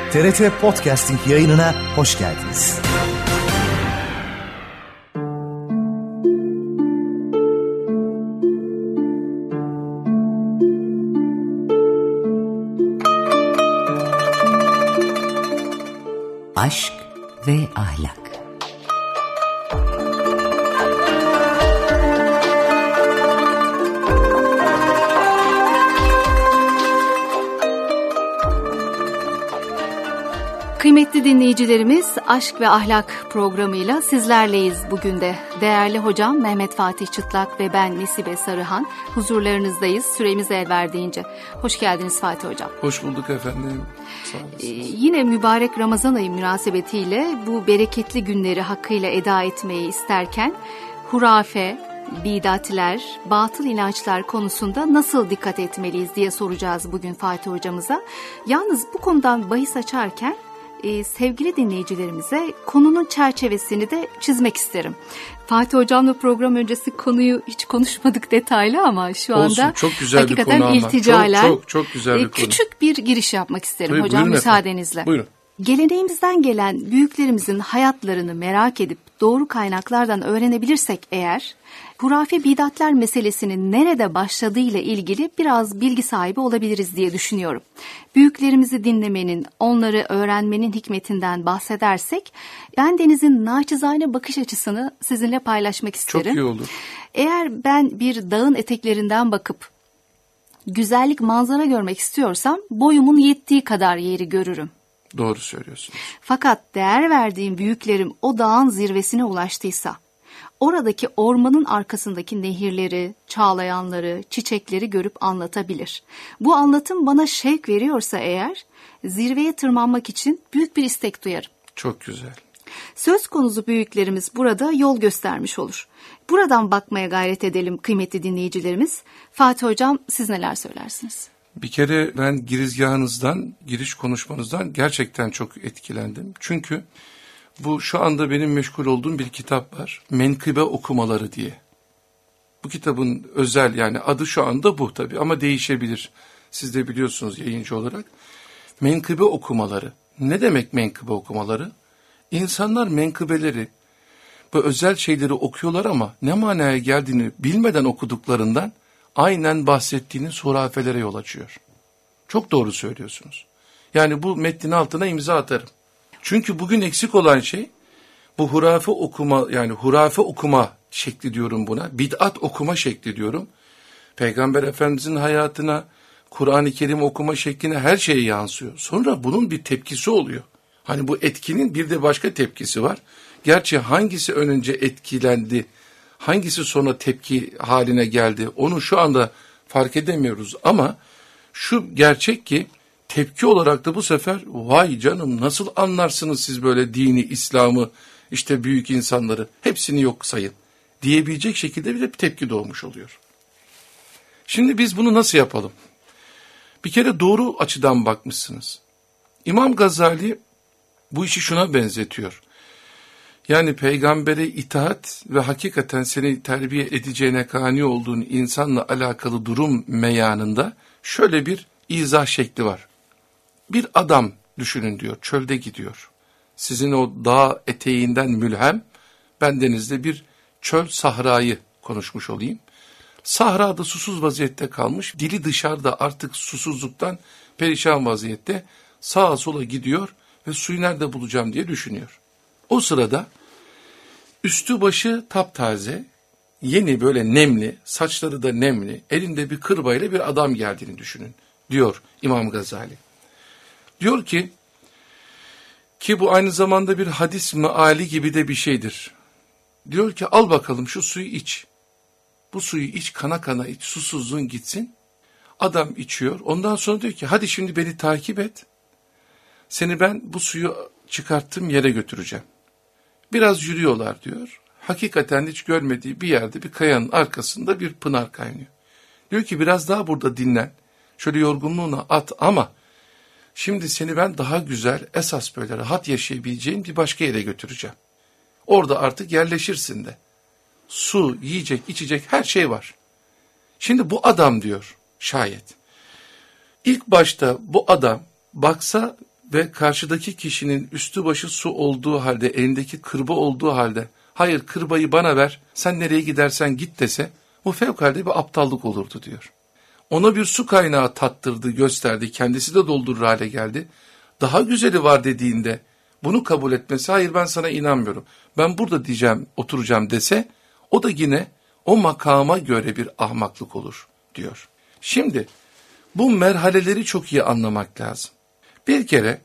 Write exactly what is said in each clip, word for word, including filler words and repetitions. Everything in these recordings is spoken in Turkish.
T R T Podcasting yayınına hoş geldiniz. Aşk ve ahlak. Kıymetli dinleyicilerimiz, Aşk ve Ahlak programıyla sizlerleyiz bugün de. Değerli hocam Mehmet Fatih Çıtlak ve ben Nesibe Sarıhan huzurlarınızdayız süremiz el verdiğince. Hoş geldiniz Fatih hocam. Hoş bulduk efendim. Sağ olasınız. Ee, yine mübarek Ramazan ayı münasebetiyle bu bereketli günleri hakkıyla eda etmeyi isterken hurafe, bidatler, batıl inançlar konusunda nasıl dikkat etmeliyiz diye soracağız bugün Fatih hocamıza. Yalnız bu konudan bahis açarken Ee, sevgili dinleyicilerimize konunun çerçevesini de çizmek isterim. Fatih hocamla program öncesi konuyu hiç konuşmadık detaylı ama şu Olsun, anda çok güzel hakikaten bir konu ilticaler. Çok, çok, çok güzel bir e, konu. Küçük bir giriş yapmak isterim Buyur, hocam buyurun müsaadenizle. Efendim. Buyurun. Geleneğimizden gelen büyüklerimizin hayatlarını merak edip doğru kaynaklardan öğrenebilirsek eğer, hurafe bidatler meselesinin nerede başladığıyla ilgili biraz bilgi sahibi olabiliriz diye düşünüyorum. Büyüklerimizi dinlemenin, onları öğrenmenin hikmetinden bahsedersek, ben Deniz'in naçizane bakış açısını sizinle paylaşmak isterim. Çok iyi olur. Eğer ben bir dağın eteklerinden bakıp güzellik manzara görmek istiyorsam, boyumun yettiği kadar yeri görürüm. Doğru söylüyorsunuz. Fakat değer verdiğim büyüklerim o dağın zirvesine ulaştıysa, oradaki ormanın arkasındaki nehirleri, çağlayanları, çiçekleri görüp anlatabilir. Bu anlatım bana şevk veriyorsa eğer, zirveye tırmanmak için büyük bir istek duyarım. Çok güzel. Söz konusu büyüklerimiz burada yol göstermiş olur. Buradan bakmaya gayret edelim kıymetli dinleyicilerimiz. Fatih hocam, siz neler söylersiniz? Bir kere ben girizgahınızdan, giriş konuşmanızdan gerçekten çok etkilendim. Çünkü bu şu anda benim meşgul olduğum bir kitap var. Menkıbe okumaları diye. Bu kitabın özel, yani adı şu anda bu tabii ama değişebilir. Siz de biliyorsunuz yayıncı olarak. Menkıbe okumaları. Ne demek menkıbe okumaları? İnsanlar menkıbeleri, bu özel şeyleri okuyorlar ama ne manaya geldiğini bilmeden okuduklarından aynen bahsettiğiniz hurafelere yol açıyor. Çok doğru söylüyorsunuz. Yani bu metnin altına imza atarım. Çünkü bugün eksik olan şey bu hurafe okuma, yani hurafe okuma şekli diyorum buna. Bid'at okuma şekli diyorum. Peygamber Efendimizin hayatına, Kur'an-ı Kerim okuma şekline, her şeye yansıyor. Sonra bunun bir tepkisi oluyor. Hani bu etkinin bir de başka tepkisi var. Gerçi hangisi önce etkilendi, hangisi sonra tepki haline geldi, onu şu anda fark edemiyoruz. Ama şu gerçek ki tepki olarak da bu sefer vay canım nasıl anlarsınız siz böyle dini, İslam'ı, işte büyük insanları, hepsini yok sayın diyebilecek şekilde bir de bir tepki doğmuş oluyor. Şimdi biz bunu nasıl yapalım? Bir kere doğru açıdan bakmışsınız. İmam Gazali bu işi şuna benzetiyor. Yani peygambere itaat ve hakikaten seni terbiye edeceğine kani olduğun insanla alakalı durum meyanında şöyle bir izah şekli var. Bir adam düşünün diyor, çölde gidiyor. Sizin o dağ eteğinden mülhem, ben denizde bir çöl sahrayı konuşmuş olayım. Sahrada susuz vaziyette kalmış, dili dışarıda artık susuzluktan perişan vaziyette sağa sola gidiyor ve suyu nerede bulacağım diye düşünüyor. O sırada üstü başı taptaze, yeni böyle nemli, saçları da nemli, elinde bir kırbayla bir adam geldiğini düşünün, diyor İmam Gazali. Diyor ki, ki bu aynı zamanda bir hadis meali gibi de bir şeydir. Diyor ki al bakalım şu suyu iç. Bu suyu iç, kana kana iç, susuzluğun gitsin. Adam içiyor, ondan sonra diyor ki hadi şimdi beni takip et. Seni ben bu suyu çıkarttığım yere götüreceğim. Biraz yürüyorlar diyor. Hakikaten hiç görmediği bir yerde bir kayanın arkasında bir pınar kaynıyor. Diyor ki biraz daha burada dinlen. Şöyle yorgunluğuna at ama şimdi seni ben daha güzel, esas böyle rahat yaşayabileceğin bir başka yere götüreceğim. Orada artık yerleşirsin de. Su, yiyecek, içecek her şey var. Şimdi bu adam diyor şayet. İlk başta bu adam baksa ve karşıdaki kişinin üstü başı su olduğu halde, elindeki kırba olduğu halde, hayır kırbayı bana ver, sen nereye gidersen git dese, bu fevkalade bir aptallık olurdu diyor. Ona bir su kaynağı tattırdı, gösterdi, kendisi de doldurur hale geldi. Daha güzeli var dediğinde bunu kabul etmesi, hayır ben sana inanmıyorum, ben burada diyeceğim, oturacağım dese, o da yine o makama göre bir ahmaklık olur diyor. Şimdi bu merhaleleri çok iyi anlamak lazım. Bir kere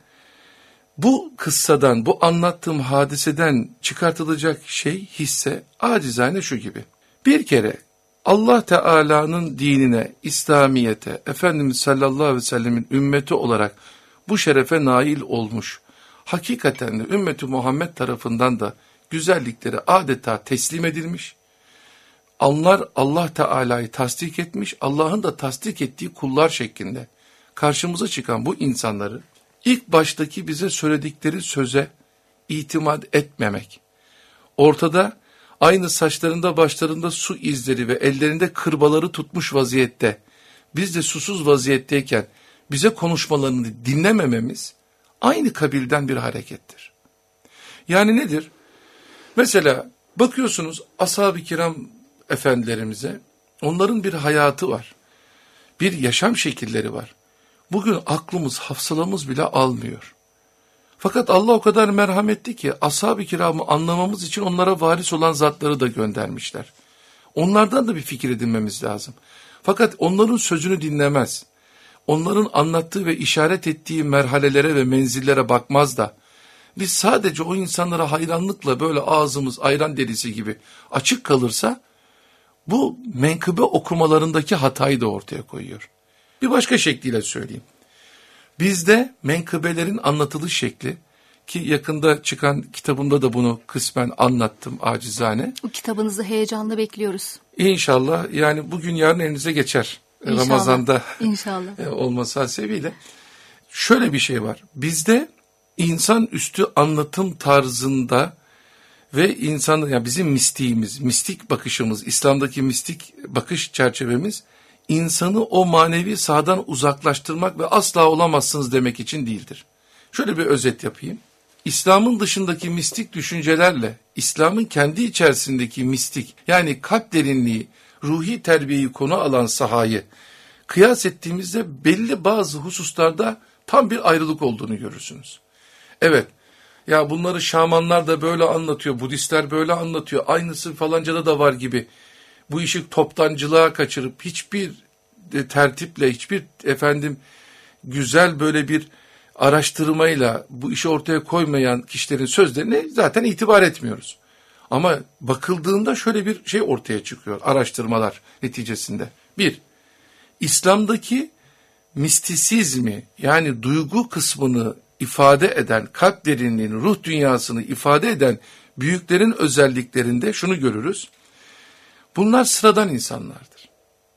bu kıssadan, bu anlattığım hadiseden çıkartılacak şey, hisse acizane şu gibi. Bir kere Allah Teala'nın dinine, İslamiyete, Efendimiz sallallahu aleyhi ve sellemin ümmeti olarak bu şerefe nail olmuş, hakikaten de ümmeti Muhammed tarafından da güzellikleri adeta teslim edilmiş, onlar Allah Teala'yı tasdik etmiş, Allah'ın da tasdik ettiği kullar şeklinde karşımıza çıkan bu insanları ilk baştaki bize söyledikleri söze itimat etmemek, ortada aynı saçlarında başlarında su izleri ve ellerinde kırbaları tutmuş vaziyette, biz de susuz vaziyetteyken bize konuşmalarını dinlemememiz aynı kabilden bir harekettir. Yani nedir? Mesela bakıyorsunuz ashab-ı kiram efendilerimize, onların bir hayatı var, bir yaşam şekilleri var. Bugün aklımız, hafsalamız bile almıyor. Fakat Allah o kadar merhametli ki ashab-ı kiramı anlamamız için onlara varis olan zatları da göndermişler. Onlardan da bir fikir edinmemiz lazım. Fakat onların sözünü dinlemez, onların anlattığı ve işaret ettiği merhalelere ve menzillere bakmaz da, biz sadece o insanlara hayranlıkla böyle ağzımız ayran delisi gibi açık kalırsa, bu menkıbe okumalarındaki hatayı da ortaya koyuyor. Bir başka şekliyle söyleyeyim. Bizde menkıbelerin anlatılış şekli, ki yakında çıkan kitabımda da bunu kısmen anlattım acizane. Bu kitabınızı heyecanla bekliyoruz. İnşallah, yani bugün yarın elinize geçer. İnşallah. Ramazan'da İnşallah. olması hasebiyle. Şöyle bir şey var. Bizde insan üstü anlatım tarzında ve insan, yani bizim mistiğimiz, mistik bakışımız, İslam'daki mistik bakış çerçevemiz, insanı o manevi sahadan uzaklaştırmak ve asla olamazsınız demek için değildir. Şöyle bir özet yapayım. İslam'ın dışındaki mistik düşüncelerle İslam'ın kendi içerisindeki mistik, yani kalp derinliği, ruhi terbiyeyi konu alan sahayı kıyas ettiğimizde belli bazı hususlarda tam bir ayrılık olduğunu görürsünüz. Evet, ya bunları şamanlar da böyle anlatıyor, Budistler böyle anlatıyor, aynısı falancada da var gibi. Bu işi toptancılığa kaçırıp hiçbir tertiple, hiçbir efendim güzel böyle bir araştırmayla bu işi ortaya koymayan kişilerin sözlerine zaten itibar etmiyoruz. Ama bakıldığında şöyle bir şey ortaya çıkıyor araştırmalar neticesinde. Bir, İslam'daki mistisizmi, yani duygu kısmını ifade eden, kalp derinliğini, ruh dünyasını ifade eden büyüklerin özelliklerinde şunu görürüz. Bunlar sıradan insanlardır.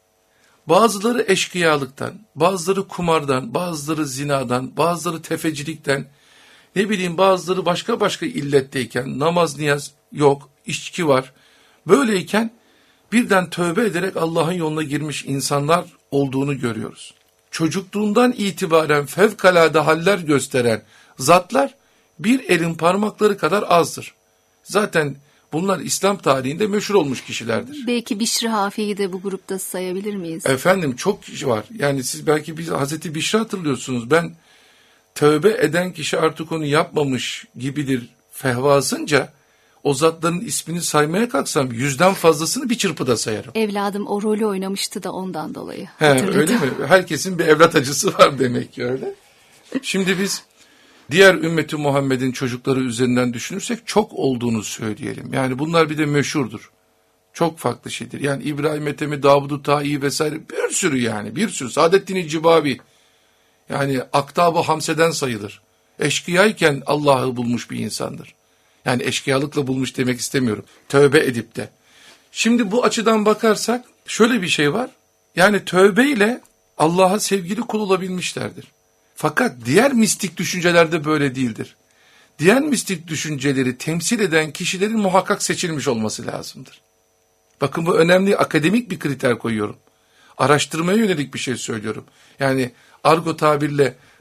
Bazıları eşkıyalıktan, bazıları kumardan, bazıları zinadan, bazıları tefecilikten, ne bileyim bazıları başka başka illetteyken, namaz niyaz yok, içki var. Böyleyken birden tövbe ederek Allah'ın yoluna girmiş insanlar olduğunu görüyoruz. Çocukluğundan itibaren fevkalade haller gösteren zatlar bir elin parmakları kadar azdır. Zaten bunlar İslam tarihinde meşhur olmuş kişilerdir. Belki Bişri Hafi'yi de bu grupta sayabilir miyiz? Efendim çok kişi var. Yani siz belki bir Hazreti Bişri hatırlıyorsunuz. Ben tövbe eden kişi artık onu yapmamış gibidir fehvasınca o zatların ismini saymaya kalksam yüzden fazlasını bir çırpıda sayarım. Evladım o rolü oynamıştı da ondan dolayı. He, öyle mi? Herkesin bir evlat acısı var demek ki öyle. Şimdi biz diğer ümmeti Muhammed'in çocukları üzerinden düşünürsek çok olduğunu söyleyelim. Yani bunlar bir de meşhurdur. Çok farklı şeydir. Yani İbrahim Ethem'i, Davud-u Ta'i vesaire bir sürü yani bir sürü. Saadettin-i Cibavi yani Aktab-ı Hamse'den sayılır. Eşkıyayken Allah'ı bulmuş bir insandır. Yani eşkıyalıkla bulmuş demek istemiyorum. Tövbe edip de. Şimdi bu açıdan bakarsak şöyle bir şey var. Yani tövbeyle Allah'a sevgili kul olabilmişlerdir. Fakat diğer mistik düşüncelerde böyle değildir. Diğer mistik düşünceleri temsil eden kişilerin muhakkak seçilmiş olması lazımdır. Bakın bu önemli, akademik bir kriter koyuyorum. Araştırmaya yönelik bir şey söylüyorum. Yani argo tabirle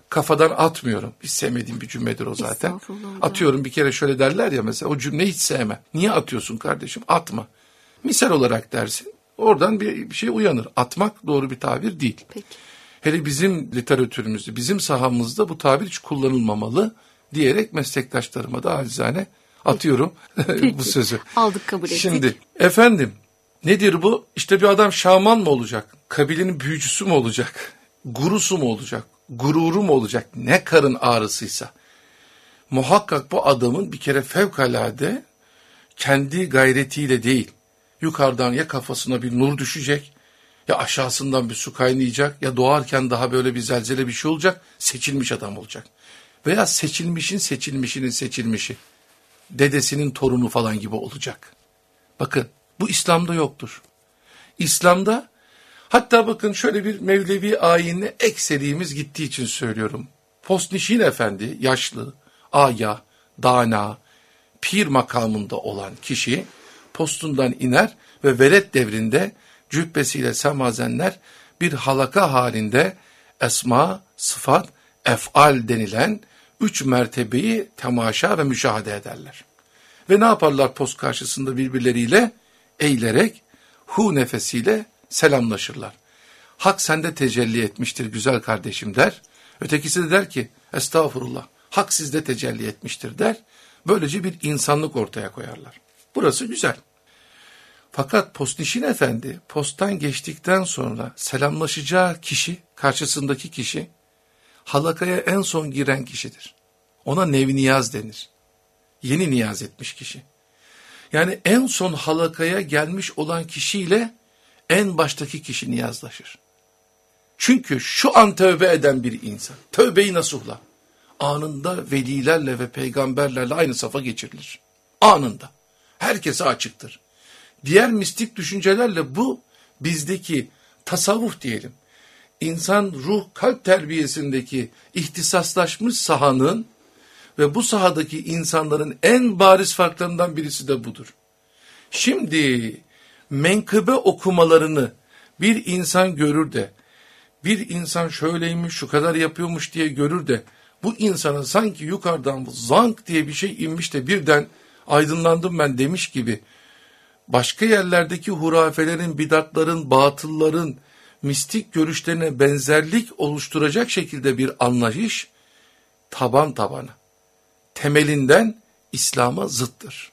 kafadan atmıyorum. Hiç sevmediğim bir cümledir o zaten. Atıyorum, bir kere şöyle derler ya mesela, o cümleyi hiç sevmem. Niye atıyorsun kardeşim? Atma. Misal olarak dersin. Oradan bir, bir şey uyanır. Atmak doğru bir tabir değil. Peki. Hele bizim literatürümüzde, bizim sahamızda bu tabir hiç kullanılmamalı diyerek meslektaşlarıma da acizane atıyorum bu sözü. Aldık, kabul ettik. Şimdi efendim, nedir bu? İşte bir adam şaman mı olacak? Kabilenin büyücüsü mü olacak? Gurusu mu olacak? Gururu mu olacak? Ne karın ağrısıysa. Muhakkak bu adamın bir kere fevkalade kendi gayretiyle değil, yukarıdan ya kafasına bir nur düşecek, ya aşağısından bir su kaynayacak, ya doğarken daha böyle bir zelzele bir şey olacak, seçilmiş adam olacak. Veya seçilmişin seçilmişinin seçilmişi, dedesinin torunu falan gibi olacak. Bakın, bu İslam'da yoktur. İslam'da, hatta bakın şöyle bir Mevlevi ayinine ekseriğimiz gittiği için söylüyorum. Postnişin Efendi, yaşlı, aya, dana, pir makamında olan kişi postundan iner ve velet devrinde cübbesiyle semazenler bir halaka halinde esma, sıfat, ef'al denilen üç mertebeyi temaşa ve müşahede ederler. Ve ne yaparlar post karşısında birbirleriyle? Eğilerek hu nefesiyle selamlaşırlar. Hak sende tecelli etmiştir güzel kardeşim der. Ötekisi de der ki estağfurullah, hak sizde tecelli etmiştir der. Böylece bir insanlık ortaya koyarlar. Burası güzel. Fakat Postnişin Efendi posttan geçtikten sonra selamlaşacağı kişi, karşısındaki kişi halakaya en son giren kişidir. Ona nevniyaz denir. Yeni niyaz etmiş kişi. Yani en son halakaya gelmiş olan kişiyle en baştaki kişi niyazlaşır. Çünkü şu an tövbe eden bir insan, tövbe-i nasuhla, anında velilerle ve peygamberlerle aynı safa geçirilir. Anında. Herkese açıktır. Diğer mistik düşüncelerle bu bizdeki tasavvuf diyelim, İnsan ruh kalp terbiyesindeki ihtisaslaşmış sahanın ve bu sahadaki insanların en bariz farklarından birisi de budur. Şimdi menkıbe okumalarını bir insan görür de, bir insan şöyleymiş, şu kadar yapıyormuş diye görür de, bu insana sanki yukarıdan zank diye bir şey inmiş de birden aydınlandım ben demiş gibi, başka yerlerdeki hurafelerin, bidatların, batılların, mistik görüşlerine benzerlik oluşturacak şekilde bir anlayış, taban tabana, temelinden İslam'a zıttır.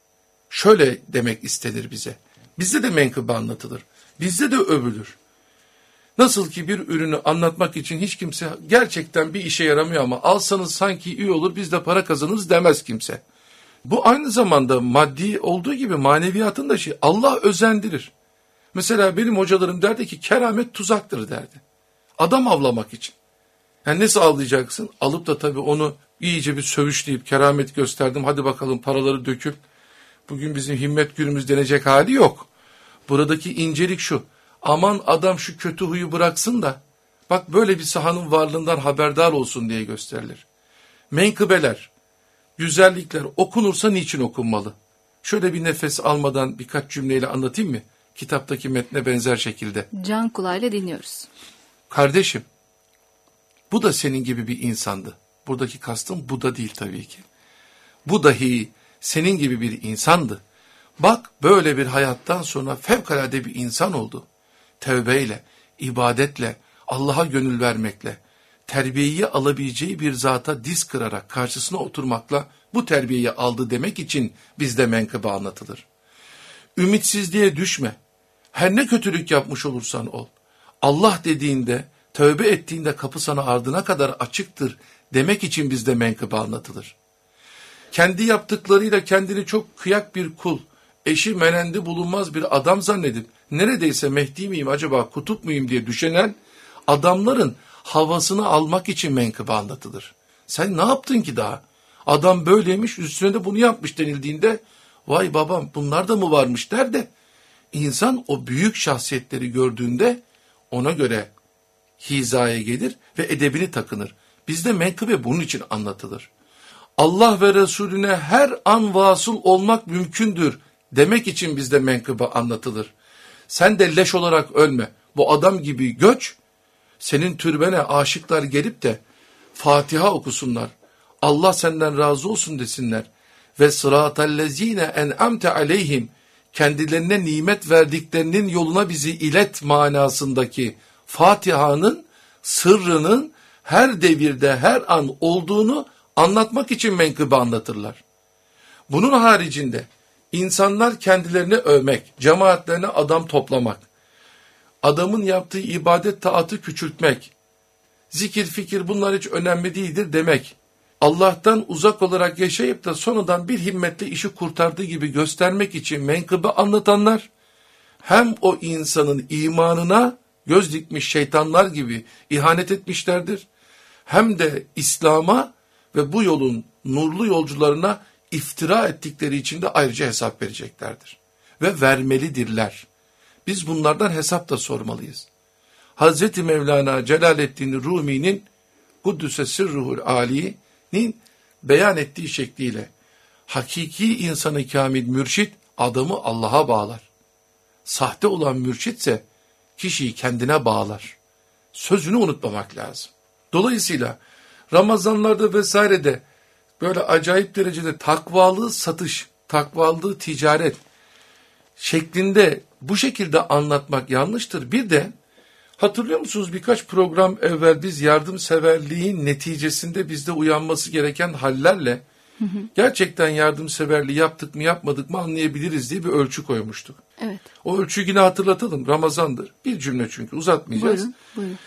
Şöyle demek istenir bize, bizde de menkıbe anlatılır, bizde de övülür. Nasıl ki bir ürünü anlatmak için hiç kimse gerçekten bir işe yaramıyor ama alsanız sanki iyi olur, biz de para kazanırız demez kimse. Bu aynı zamanda maddi olduğu gibi maneviyatın da şey, Allah özendirir. Mesela benim hocalarım derdi ki keramet tuzaktır derdi. Adam avlamak için. Yani nasıl avlayacaksın? Alıp da tabii onu iyice bir sövüşleyip keramet gösterdim, hadi bakalım paraları dökül. Bugün bizim himmet günümüz denecek hali yok. Buradaki incelik şu, aman adam şu kötü huyu bıraksın da bak böyle bir sahanın varlığından haberdar olsun diye gösterilir. Menkıbeler, güzellikler okunursa niçin okunmalı? Şöyle bir nefes almadan birkaç cümleyle anlatayım mı? Kitaptaki metne benzer şekilde. Can kulağıyla dinliyoruz. Kardeşim, bu da senin gibi bir insandı. Buradaki kastım bu da değil tabii ki. Bu dahi senin gibi bir insandı. Bak böyle bir hayattan sonra fevkalade bir insan oldu. Tevbeyle, ibadetle, Allah'a gönül vermekle, terbiyeyi alabileceği bir zata diz kırarak karşısına oturmakla bu terbiyeyi aldı demek için bizde menkıbe anlatılır. Ümitsizliğe düşme. Her ne kötülük yapmış olursan ol. Allah dediğinde, tövbe ettiğinde kapı sana ardına kadar açıktır demek için bizde menkıbe anlatılır. Kendi yaptıklarıyla kendini çok kıyak bir kul, eşi menendi bulunmaz bir adam zannedip neredeyse Mehdi miyim acaba kutup muyum diye düşünen adamların havasını almak için menkıbe anlatılır. Sen ne yaptın ki daha? Adam böyleymiş, üstüne de bunu yapmış denildiğinde vay babam bunlar da mı varmış der de insan o büyük şahsiyetleri gördüğünde ona göre hizaya gelir ve edebini takınır. Bizde menkıbe bunun için anlatılır. Allah ve Resulüne her an vasıl olmak mümkündür demek için bizde menkıbe anlatılır. Sen de leş olarak ölme. Bu adam gibi göç, senin türbene aşıklar gelip de Fatiha okusunlar. Allah senden razı olsun desinler. Ve sıratallezine en'amte aleyhim, kendilerine nimet verdiklerinin yoluna bizi ilet manasındaki Fatiha'nın sırrının her devirde, her an olduğunu anlatmak için menkıbe anlatırlar. Bunun haricinde insanlar kendilerini övmek, cemaatlerine adam toplamak, adamın yaptığı ibadet taatı küçültmek, zikir fikir bunlar hiç önemli değildir demek, Allah'tan uzak olarak yaşayıp da sonradan bir himmetle işi kurtardığı gibi göstermek için menkıbe anlatanlar, hem o insanın imanına göz dikmiş şeytanlar gibi ihanet etmişlerdir, hem de İslam'a ve bu yolun nurlu yolcularına iftira ettikleri için de ayrıca hesap vereceklerdir. Ve vermelidirler. Biz bunlardan hesap da sormalıyız. Hazreti Mevlana Celaleddin Rumi'nin Kuddüse Sirruhul Ali'nin beyan ettiği şekliyle hakiki insanı kamil mürşit adamı Allah'a bağlar. Sahte olan mürşitse kişiyi kendine bağlar. Sözünü unutmamak lazım. Dolayısıyla Ramazanlarda vesairede böyle acayip derecede takvalı satış, takvalı ticaret şeklinde bu şekilde anlatmak yanlıştır. Bir de hatırlıyor musunuz, birkaç program evvel biz yardımseverliğin neticesinde bizde uyanması gereken hallerle hı hı. gerçekten yardımseverliği yaptık mı yapmadık mı anlayabiliriz diye bir ölçü koymuştuk. Evet. O ölçüyü yine hatırlatalım. Ramazandır. Bir cümle çünkü uzatmayacağız. Buyurun, buyurun.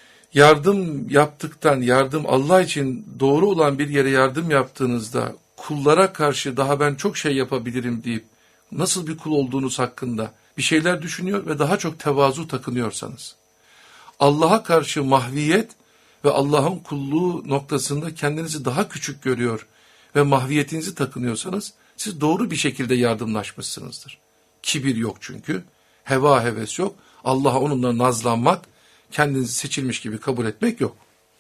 Yardım yaptıktan, yardım Allah için doğru olan bir yere yardım yaptığınızda kullara karşı daha ben çok şey yapabilirim deyip nasıl bir kul olduğunuz hakkında bir şeyler düşünüyor ve daha çok tevazu takınıyorsanız, Allah'a karşı mahviyet ve Allah'ın kulluğu noktasında kendinizi daha küçük görüyor ve mahviyetinizi takınıyorsanız siz doğru bir şekilde yardımlaşmışsınızdır. Kibir yok çünkü, heva heves yok, Allah'a onunla nazlanmak, kendinizi seçilmiş gibi kabul etmek yok.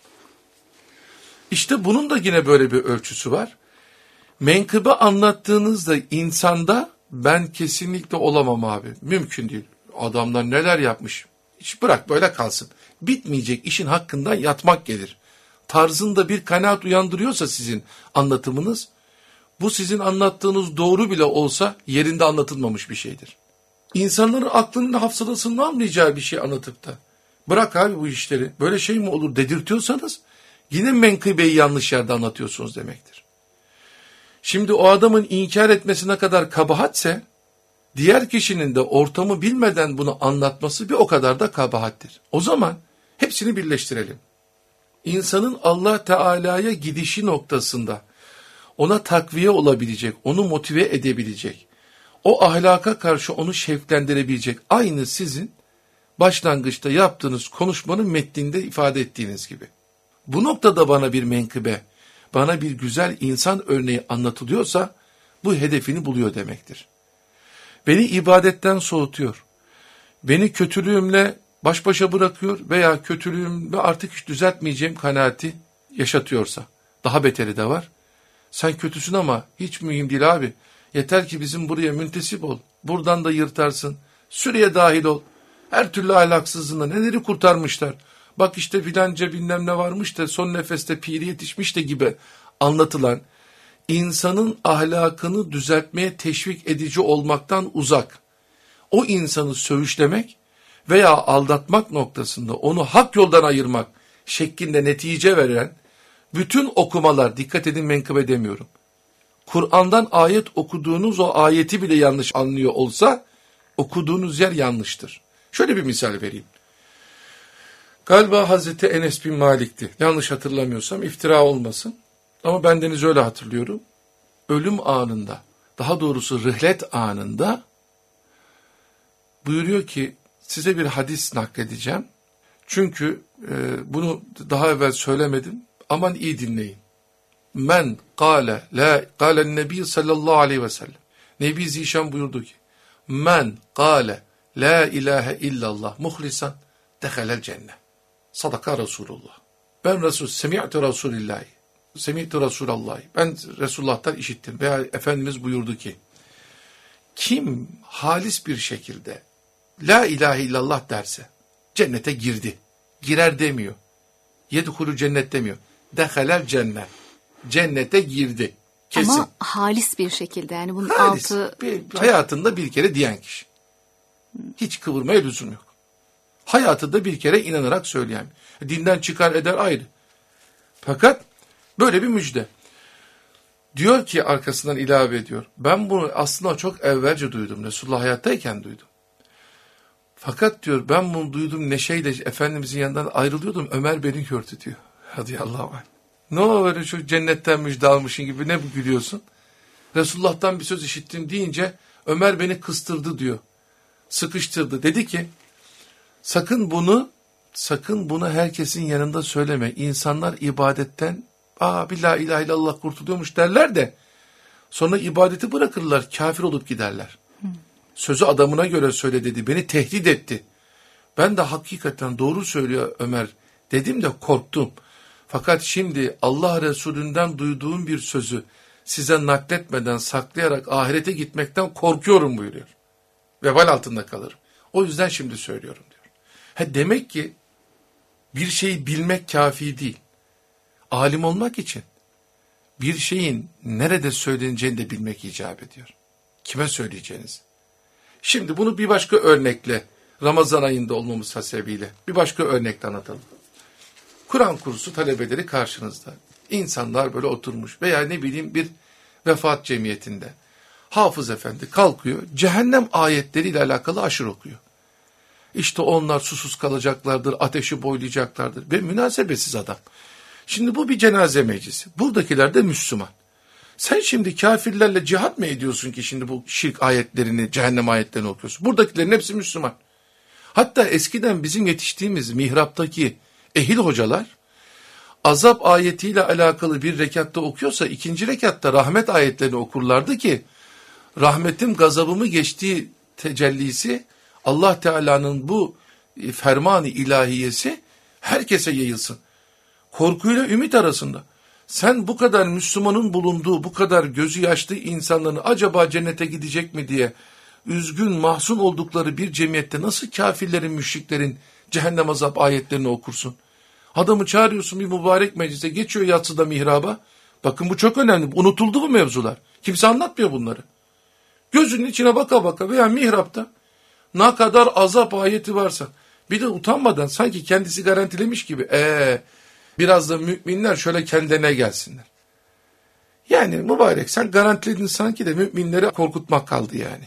İşte bunun da yine böyle bir ölçüsü var. Menkıbe anlattığınızda insanda ben kesinlikle olamam abi, mümkün değil. Adamlar neler yapmış, hiç bırak böyle kalsın. Bitmeyecek işin hakkından yatmak gelir. Tarzında bir kanaat uyandırıyorsa sizin anlatımınız, bu sizin anlattığınız doğru bile olsa yerinde anlatılmamış bir şeydir. İnsanların aklının hafsalasının almayacağı bir şey anlatıp da bırak abi bu işleri, böyle şey mi olur dedirtiyorsanız yine menkıbeyi yanlış yerde anlatıyorsunuz demektir. Şimdi o adamın inkar etmesine kadar kabahatse, diğer kişinin de ortamı bilmeden bunu anlatması bir o kadar da kabahattir. O zaman hepsini birleştirelim. İnsanın Allah Teala'ya gidişi noktasında ona takviye olabilecek, onu motive edebilecek, o ahlaka karşı onu şevklendirebilecek, aynı sizin başlangıçta yaptığınız konuşmanın metninde ifade ettiğiniz gibi. Bu noktada bana bir menkıbe, bana bir güzel insan örneği anlatılıyorsa bu hedefini buluyor demektir. Beni ibadetten soğutuyor, beni kötülüğümle baş başa bırakıyor veya kötülüğümle artık hiç düzeltmeyeceğim kanaati yaşatıyorsa, daha beteri de var. Sen kötüsün ama hiç mühim değil abi, yeter ki bizim buraya müntesip ol, buradan da yırtarsın, süreye dahil ol, her türlü ahlaksızlığında neleri kurtarmışlar, bak işte filanca bilmem ne varmış da son nefeste piri yetişmiş de gibi anlatılan, insanın ahlakını düzeltmeye teşvik edici olmaktan uzak, o insanı söğüşlemek veya aldatmak noktasında onu hak yoldan ayırmak şeklinde netice veren bütün okumalar, dikkat edin menkıbe demiyorum, Kur'an'dan ayet okuduğunuz o ayeti bile yanlış anlıyor olsa okuduğunuz yer yanlıştır. Şöyle bir misal vereyim. Galiba Hazreti Enes bin Malik'ti. Yanlış hatırlamıyorsam, iftira olmasın. Ama bendeniz öyle hatırlıyorum. Ölüm anında, daha doğrusu rihlet anında buyuruyor ki size bir hadis nakledeceğim. Çünkü e, bunu daha evvel söylemedim. Aman iyi dinleyin. Men kâle la kâlen nebi sallallahu aleyhi ve sellem. Nebi Zişan buyurdu ki men kâle la ilahe illallah muhlisan dehalel cennet. Sadaka Resulullah. Ben Resul, semi'tu Resulillahi. Semi'tu Resulallahi. Ben Resulullah'tan işittim. Veya Efendimiz buyurdu ki kim halis bir şekilde la ilahe illallah derse cennete girdi. Girer demiyor. Yedhulu cennet demiyor. dehalel cennet. Cennete girdi. Kesin. Ama halis bir şekilde yani bunun Halis, altı... bir, hayatında bir kere diyen kişi. Hiç kıvırmaya lüzum yok. Hayatında bir kere inanarak söyleyen. Dinden çıkar eder ayrı. Fakat böyle bir müjde. Diyor ki arkasından ilave ediyor. Ben bunu aslında çok evvelce duydum. Resulullah hayattayken duydum. Fakat diyor ben bunu duydum neşeyle Efendimizin yanından ayrılıyordum. Ömer beni gördü diyor. Radıyallahu anh. Ne o öyle şu cennetten müjde almışın gibi ne gülüyorsun? Resulullah'tan bir söz işittim deyince Ömer beni kıstırdı diyor. Sıkıştırdı. Dedi ki sakın bunu sakın bunu herkesin yanında söyleme. İnsanlar ibadetten aa bir la ilahe illallah kurtuluyormuş derler de sonra ibadeti bırakırlar. Kafir olup giderler. Hı. Sözü adamına göre söyle dedi. Beni tehdit etti. Ben de hakikaten doğru söylüyor Ömer dedim de korktum. Fakat şimdi Allah Resulü'nden duyduğum bir sözü size nakletmeden saklayarak ahirete gitmekten korkuyorum buyuruyor. Vebal altında kalırım. O yüzden şimdi söylüyorum diyor. Ha, demek ki bir şeyi bilmek kafi değil. Alim olmak için bir şeyin nerede söyleneceğini de bilmek icap ediyor. Kime söyleyeceğiniz. Şimdi bunu bir başka örnekle Ramazan ayında olmamız hasebiyle bir başka örnekle anlatalım. Kur'an kursu talebeleri karşınızda. İnsanlar böyle oturmuş veya ne bileyim bir vefat cemiyetinde. Hafız efendi kalkıyor, cehennem ayetleriyle alakalı aşırı okuyor. İşte onlar susuz kalacaklardır, ateşi boylayacaklardır. Ve münasebetsiz adam. Şimdi bu bir cenaze meclisi. Buradakiler de Müslüman. Sen şimdi kafirlerle cihat mı ediyorsun ki şimdi bu şirk ayetlerini, cehennem ayetlerini okuyorsun? Buradakilerin hepsi Müslüman. Hatta eskiden bizim yetiştiğimiz mihraptaki ehil hocalar azap ayetiyle alakalı bir rekatta okuyorsa ikinci rekatta rahmet ayetlerini okurlardı ki rahmetim gazabımı geçtiği tecellisi Allah Teala'nın bu ferman-ı ilahiyesi herkese yayılsın. Korkuyla ümit arasında. Sen bu kadar Müslümanın bulunduğu bu kadar gözü yaşlı insanların acaba cennete gidecek mi diye üzgün mahzun oldukları bir cemiyette nasıl kafirlerin, müşriklerin cehennem azap ayetlerini okursun? Adamı çağırıyorsun bir mübarek meclise, geçiyor yatsıda mihraba. Bakın bu çok önemli. Unutuldu bu mevzular. Kimse anlatmıyor bunları. Gözünün içine baka baka veya mihrapta ne kadar azap ayeti varsa bir de utanmadan sanki kendisi garantilemiş gibi ee, biraz da müminler şöyle kendine gelsinler. Yani mübarek sen garantiledin sanki de müminleri korkutmak kaldı yani.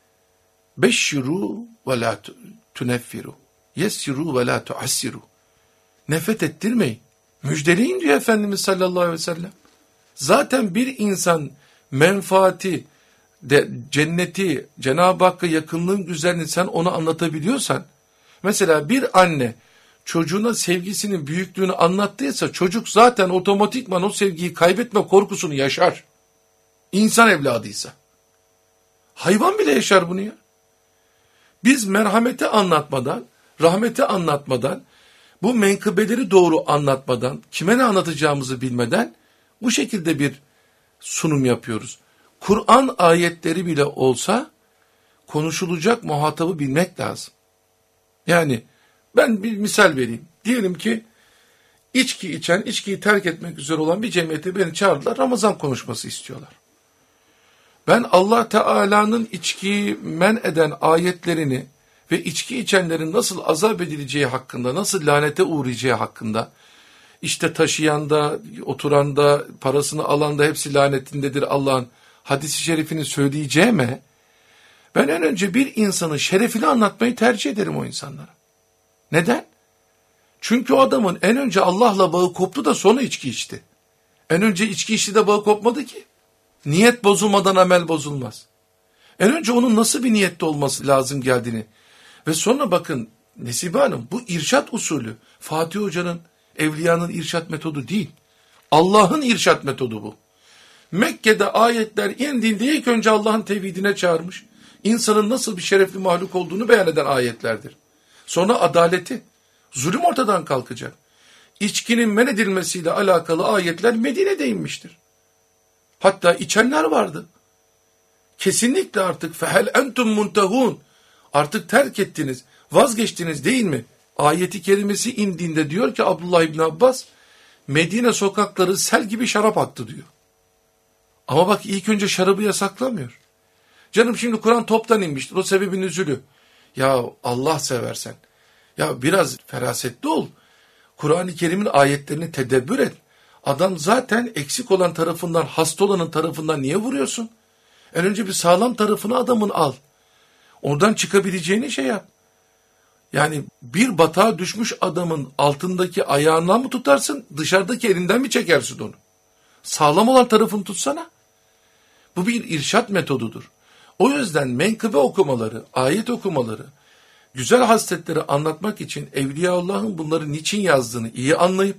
Beşşiru ve la tuneffiru. Yessiru ve la tuassiru. Nefret ettirmeyin. Müjdeleyin diyor Efendimiz sallallahu aleyhi ve sellem. Zaten bir insan menfaati, de, cenneti, Cenab-ı Hakk'a yakınlığın güzelliğini sen ona anlatabiliyorsan, mesela bir anne çocuğuna sevgisinin büyüklüğünü anlattıysa çocuk zaten otomatikman o sevgiyi kaybetme korkusunu yaşar. İnsan evladıysa. Hayvan bile yaşar bunu ya. Biz merhameti anlatmadan, rahmeti anlatmadan, bu menkıbeleri doğru anlatmadan, kime ne anlatacağımızı bilmeden bu şekilde bir sunum yapıyoruz. Kur'an ayetleri bile olsa konuşulacak muhatabı bilmek lazım. Yani ben bir misal vereyim. Diyelim ki içki içen, içkiyi terk etmek üzere olan bir cemiyete beni çağırdılar. Ramazan konuşması istiyorlar. Ben Allah Teala'nın içkiyi men eden ayetlerini ve içki içenlerin nasıl azap edileceği hakkında, nasıl lanete uğrayacağı hakkında, işte taşıyan da, oturan da, parasını alan da hepsi lanetindedir Allah'ın hadis-i şerifini söyleyeceğime, ben en önce bir insanın şerefini anlatmayı tercih ederim o insanlara. Neden? Çünkü o adamın en önce Allah'la bağı koptu da sonra içki içti. En önce içki içti de bağı kopmadı ki. Niyet bozulmadan amel bozulmaz. En önce onun nasıl bir niyette olması lazım geldiğini. Ve sonra bakın Nesibe Hanım bu irşat usulü. Fatih Hoca'nın, evliyanın irşat metodu değil. Allah'ın irşat metodu bu. Mekke'de ayetler indiğinde ilk önce Allah'ın tevhidine çağırmış. İnsanın nasıl bir şerefli mahluk olduğunu beyan eden ayetlerdir. Sonra adaleti, zulüm ortadan kalkacak. İçkinin men edilmesiyle alakalı ayetler Medine'de inmiştir. Hatta içenler vardı. Kesinlikle artık fehel entum muntehun. Artık terk ettiniz, vazgeçtiniz değil mi? Ayeti kerimesi indiğinde diyor ki Abdullah İbni Abbas, Medine sokakları sel gibi şarap aktı diyor. Ama bak ilk önce şarabı yasaklamıyor. Canım şimdi Kur'an toptan inmiştir. O sebebin üzülü. Ya Allah seversen. Ya biraz ferasetli ol. Kur'an-ı Kerim'in ayetlerini tedebbür et. Adam zaten eksik olan tarafından, hasta olanın tarafından niye vuruyorsun? En önce bir sağlam tarafını adamın al. Oradan çıkabileceğini şey yap. Yani bir batağa düşmüş adamın altındaki ayağından mı tutarsın, dışarıdaki elinden mi çekersin onu? Sağlam olan tarafını tutsana. Bu bir irşat metodudur. O yüzden menkıbe okumaları, ayet okumaları, güzel hasletleri anlatmak için Evliyaullah'ın bunları niçin yazdığını iyi anlayıp,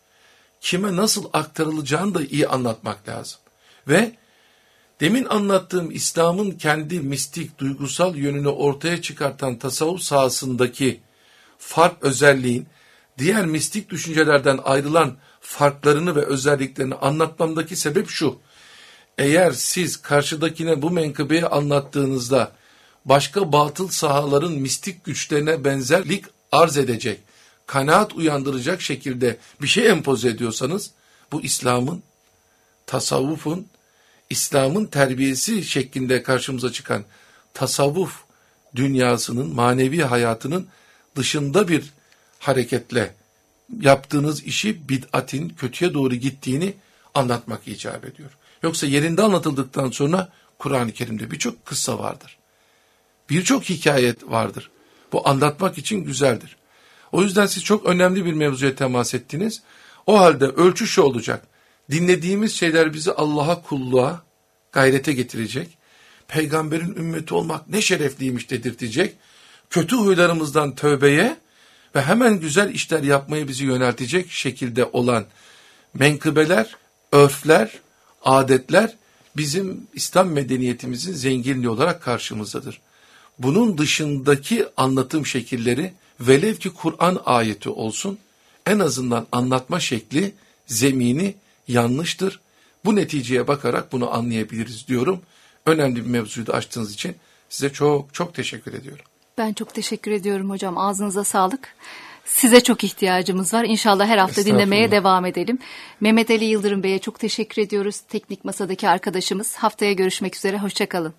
kime nasıl aktarılacağını da iyi anlatmak lazım. Ve demin anlattığım İslam'ın kendi mistik, duygusal yönünü ortaya çıkartan tasavvuf sahasındaki fark özelliğin, diğer mistik düşüncelerden ayrılan farklarını ve özelliklerini anlatmamdaki sebep şu: eğer siz karşıdakine bu menkıbeyi anlattığınızda başka batıl sahaların mistik güçlerine benzerlik arz edecek, kanaat uyandıracak şekilde bir şey empoze ediyorsanız, bu İslam'ın, tasavvufun, İslam'ın terbiyesi şeklinde karşımıza çıkan tasavvuf dünyasının, manevi hayatının dışında bir hareketle yaptığınız işi bid'atin kötüye doğru gittiğini anlatmak icap ediyor. Yoksa yerinde anlatıldıktan sonra Kur'an-ı Kerim'de birçok kıssa vardır. Birçok hikayet vardır. Bu anlatmak için güzeldir. O yüzden siz çok önemli bir mevzuya temas ettiniz. O halde ölçü şu olacak: dinlediğimiz şeyler bizi Allah'a, kulluğa, gayrete getirecek. Peygamberin ümmeti olmak ne şerefliymiş dedirtecek. Kötü huylarımızdan tövbeye ve hemen güzel işler yapmaya bizi yöneltecek şekilde olan menkıbeler, örfler, adetler bizim İslam medeniyetimizin zenginliği olarak karşımızdadır. Bunun dışındaki anlatım şekilleri, velev ki Kur'an ayeti olsun, en azından anlatma şekli, zemini yanlıştır. Bu neticeye bakarak bunu anlayabiliriz diyorum. Önemli bir mevzuyu da açtığınız için size çok çok teşekkür ediyorum. Ben çok teşekkür ediyorum hocam. Ağzınıza sağlık. Size çok ihtiyacımız var. İnşallah her hafta dinlemeye devam edelim. Mehmet Ali Yıldırım Bey'e çok teşekkür ediyoruz. Teknik Masa'daki arkadaşımız. Haftaya görüşmek üzere. Hoşça kalın.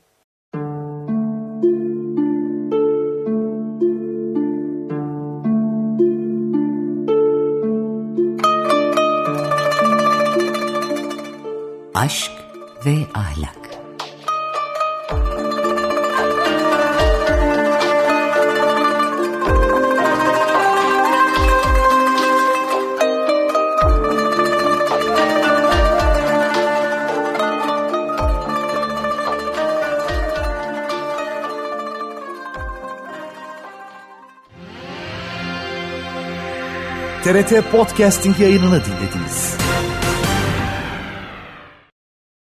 Aşk ve ahlak. T R T Podcasting yayınını dinlediniz.